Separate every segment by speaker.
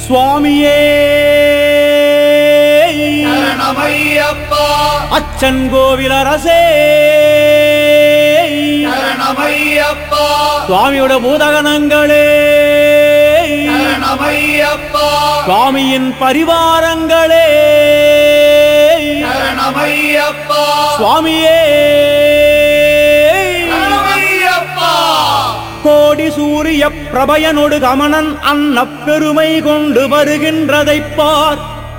Speaker 1: சுவாமியே
Speaker 2: சரணமையப்பா.
Speaker 1: அச்சன் கோவில் அரசே
Speaker 2: சரணமையப்பா.
Speaker 1: சுவாமியோட பூதகணங்களே
Speaker 2: சரணமையப்பா.
Speaker 1: சுவாமியின் பரிவாரங்களே
Speaker 2: சரணமையப்பா.
Speaker 1: சுவாமியே
Speaker 2: சரணமையப்பா.
Speaker 1: கோடி சூரிய பிரபயனொடு கமனன் அன்ன பெருமை கொண்டு வருகின்றதைப் பார்.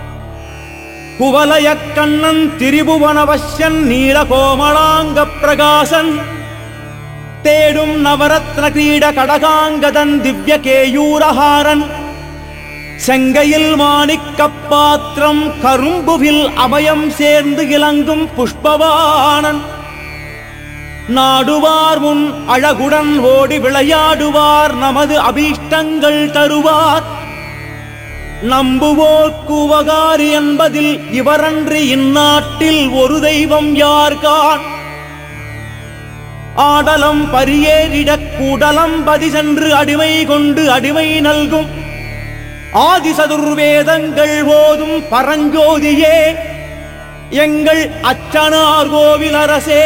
Speaker 1: குவலய கண்ணன் திரிபுவனவசியன் நீல கோமளாங்க பிரகாசன் தேடும் நவரத்ன கிரீட கடகாங்கதன் திவ்ய கேயூரஹாரன் செங்கையில் மாணிக்க பாத்திரம் கரும்புவில் அபயம் சேர்ந்து இலங்கும் புஷ்பவானன் நாடுவார் முன் அழகுடன் ஓடி விளையாடுவார் நமது அபீஷ்டங்கள் தருவார். நம்புவோர்க்கு உபகாரி என்பதில் இவரன்றி இந்நாட்டில் ஒரு தெய்வம் யார்கான். ஆடலம் பரியேறிடக் கூடலம் பதி சென்று அடிமை கொண்டு அடிமை நல்கும் ஆதிசதுர்வேதங்கள் ஓதும் பரஞ்சோதியே எங்கள் அச்சனார் கோவில் அரசே.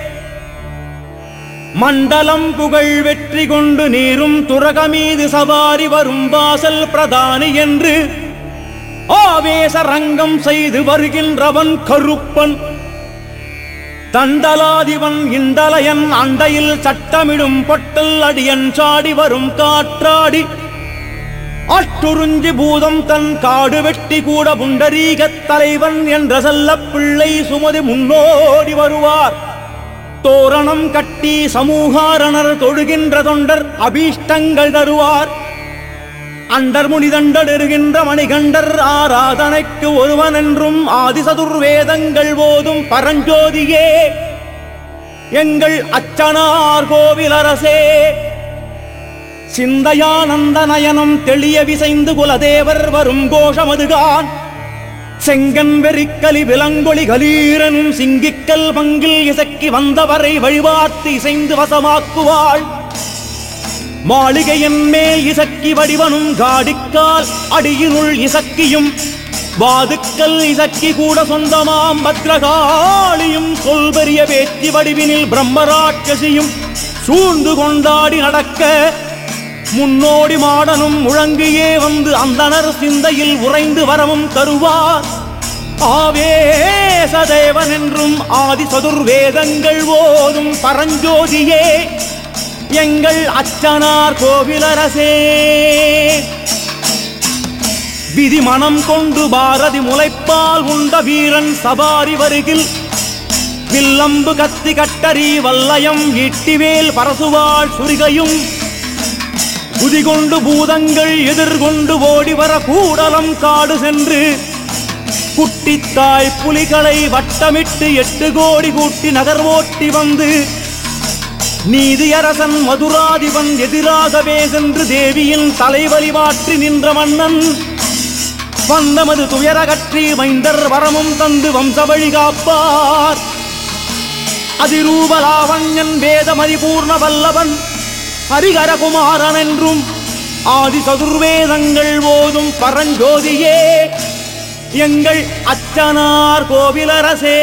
Speaker 1: மண்டலம் புகழ் வெற்றி கொண்டு நீரும் துரகமீது சவாரி வரும் வாசல் பிரதானி என்று ஆவேச ரங்கம் செய்து வருகின்றவன் கருப்பன். தண்டலாதிவன் இண்டலையன் அண்டையில் சட்டமிடும் பொட்டல் அடியன் சாடி வரும் காற்றாடி அட்டுறிஞ்சி பூதம் தன் காடு வெட்டி கூட புண்டரீகத் தலைவன் என்ற செல்ல பிள்ளை சுமதி முன்னோடி வருவார். தோரணம் கட்டி சமூகாரணர் தொழுகின்ற தொண்டர் அபீஷ்டங்கள் தருவார். அண்டர் முனிதண்டருகின்ற மணிகண்டர் ஆராதனைக்கு ஒருவன் என்றும் ஆதிசதுர்வேதங்கள் போதும் பரஞ்சோதியே எங்கள் அச்சனார் கோவில் அரசே. சிந்தையானந்த நயனம் தெளிய விசைந்து குலதேவர் வரும் கோஷமதுகான் செங்கன் வெறிக்கலி விலங்கொளி கலீரனும் சிங்கிக்கல் பங்கில் இசக்கி வந்தவரை வழிபார்த்து இசைந்து வசமாக்குவாள். மாளிகையின் மேல் இசக்கி வடிவனும் காடிக்கால் அடியினுள் இசக்கியும் வாதுக்கல் இசக்கி கூட சொந்தமாம் பத்ரகாளியும் சொல்பெரிய வேற்றி வடிவினில் பிரம்மராட்சசியும் சூழ்ந்து கொண்டாடி நடக்க முன்னோடி மாடனும் முழங்கியே வந்து அந்தனர் சிந்தையில் உறைந்து வரமும் தருவார். ஆவேசதேவன் என்றும் ஆதிசதுர்வேதங்கள் ஓதும் பரஞ்சோதியே எங்கள் அச்சனார் கோவிலரசே. விதி மனம் கொண்டு பாரதி முளைப்பால் உண்ட வீரன் சபாரி வருகில் வில்லம்பு கத்தி கட்டரி வல்லயம் ஈட்டிவேல் பரசுவாள் சுரிகையும் குதிகொண்டு பூதங்கள் எதிர்கொண்டு ஓடி வர கூடலம் காடு சென்று குட்டித்தாய் புலிகளை வட்டமிட்டு 8 கோடி கூட்டி நகர் ஓட்டி வந்து நீதியரசன் மதுராதிபன் எதிராகவே சென்று தேவியின் தலைவலி மாற்றி நின்ற மன்னன் வந்தமது துயரகற்றி மைந்தர் வரமும் தந்து வம்சவழி காப்பார். அதிரூபலாவண்யன் வேதமதிபூர்ண வல்லவன் ஹரிகரகுமாரன் என்றும் ஆதிசதுர்வேதங்கள் ஓதும் பரஞ்சோதியே எங்கள் அச்சனார் கோவிலரசே.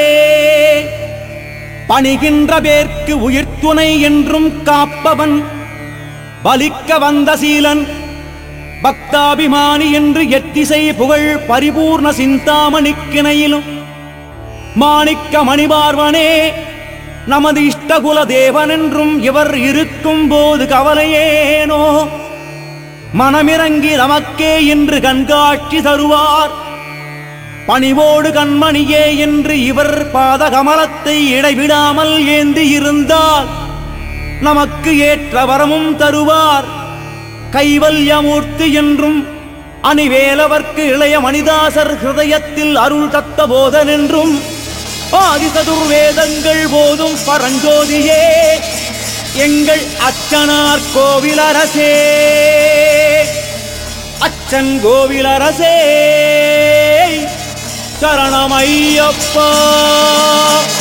Speaker 1: பணிகின்ற பேர்க்கு உயிர்த்துணை என்றும் காப்பவன் பலிக்க வந்த சீலன் பக்தாபிமானி என்று எத்திசை புகழ் பரிபூர்ண சிந்தாமணிக்கிணையிலும் மாணிக்க மணிபார்வனே நமது இஷ்டகுல தேவன் என்றும் இவர் இருக்கும் போது கவலையேனோ. மனமிறங்கி நமக்கே என்று கண்காட்சி தருவார். பணிவோடு கண்மணியே என்று இவர் பாத கமலத்தை இடைவிடாமல் ஏந்தி இருந்தால் நமக்கு ஏற்ற வரமும் தருவார். கைவல்யமூர்த்தி என்றும் அணிவேலவர்க்கு இளைய மணிதாசர் ஹிருதயத்தில் அருள் தத்த போதன் என்றும் ஆதிசதுர்வேதங்கள் போதும் பரஞ்சோதியே எங்கள் அச்சனார் கோவிலரசே. அச்சன் கோவிலரசே சரணமையப்பா.